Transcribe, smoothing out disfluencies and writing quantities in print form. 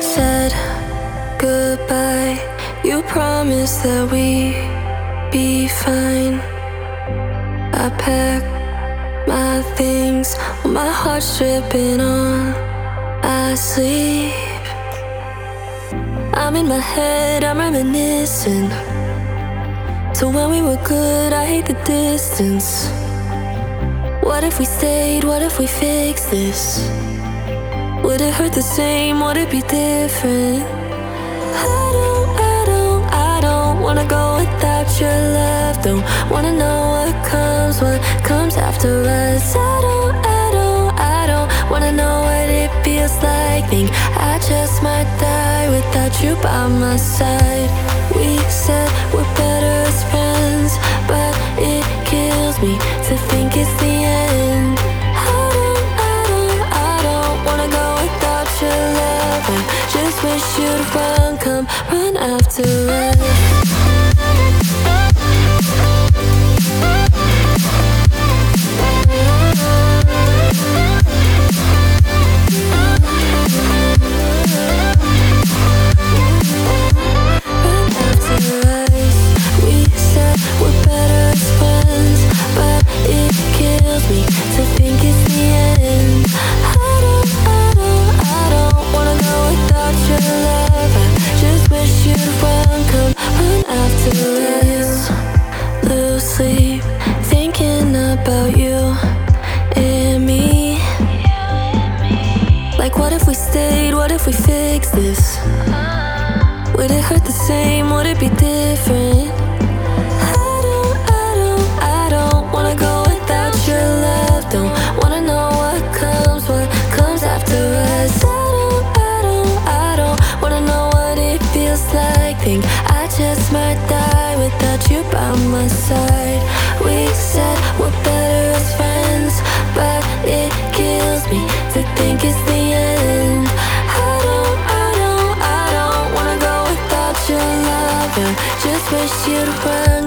said goodbye. You promised that we'd be fine. I packed my things, with my heart stripping on. I sleep. I'm in my head, I'm reminiscing to when we were good. I hate the distance. What if we stayed? What if we fixed this? Would it hurt the same? Would it be different? I don't wanna go without your love. Don't wanna know what comes after us. I don't wanna know what it feels like. Think I just might die without you by my side. We said we're better as friends, but it kills me to think it's the end. I don't wanna go without your love. I just wish you'd come run after us. Thinking about you and me. Like what if we stayed? What if we fixed this? Would it hurt the same? Would it be different? I don't wanna go without your love. Don't wanna know what comes after us. I don't wanna know what it feels like. Think I just might die without you by my side. We said we're better as friends, but it kills me to think it's the end. I don't wanna go without your love. I just wish you'd run